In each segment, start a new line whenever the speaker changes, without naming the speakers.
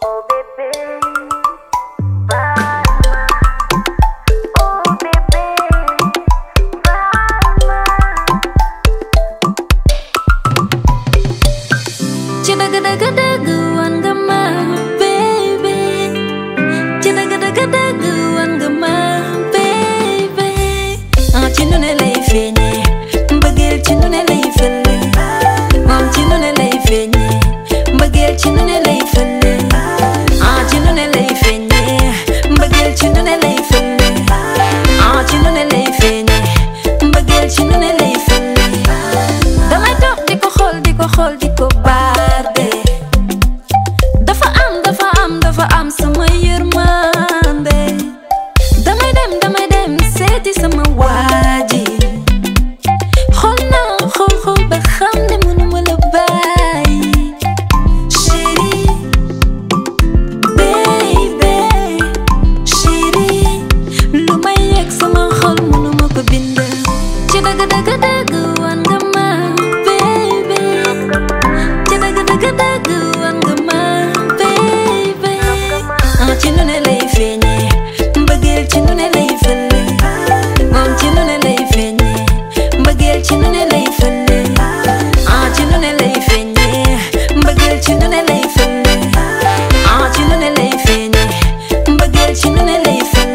Oh bébé, baal-ma. Oh bébé, baal-ma.
Ci dëgg wan nga ma baby, ci dëgg wan nga ma baby. Ci nu ne lay feeñee mbëggeel, ci nu ne lay fële moom, ci nu ne lay feeñee mbëggeel, ci nu ne lay fële ci nu ne lay feeñee mbëggeel, ci nu ne lay fële ci nu ne lay feeñee mbëggeel, ci nu ne lay fële. Damay toog di ko xool di ko xool di ko baarde, dafa am sama yërmande. Damay dem seeti sama waaji, xool naa xool ba xam ne mënuma la bàyyi. Chéri baby, chéri lu may yegg sama xol mënuma ko bind. Ci dëgg wan nga ma baby, ci dëgg wan nga ma baby. Ci nu ne lay feeñee mbëggeel, ci nu ne lay fële moom, ci nu ne lay feeñee mbëggeel, ci nu ne lay fële ci nu ne lay feeñee mbëggeel, ci nu ne lay fële ci nu ne lay feeñee mbëggeel, ci nu ne lay fële.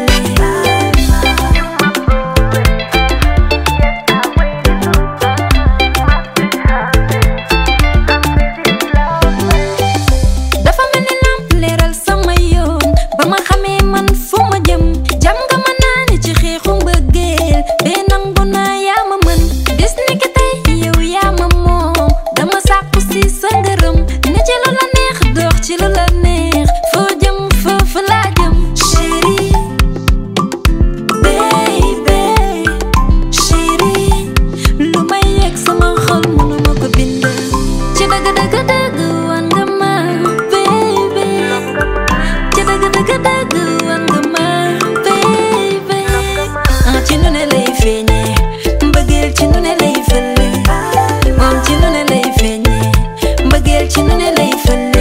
Dafa mel ni lamp leeral sama yoon, ba ma xamee man fu ma jëm. Jam nga ma naani ci xeexu mbëggeel, bee nangu naa yaa ma mën. Bis ni ki tey yow yaa ma moom, dama sàkku si sa ngërëm. Ne ci lu la neex dox ci lu la neex, foo jëm foofu laa jëm. Chéri baby, chéri lu may yegg sama xol mënuma ko bind. Ci dëgg wan nga ma baby, ci dëgg wan nga ma baby. Ci nu ne lay feeñee mbëggeel, ci nu ne lay fële moom, ci nu ne lay feeñee mbëggeel, ci nu ne lay fële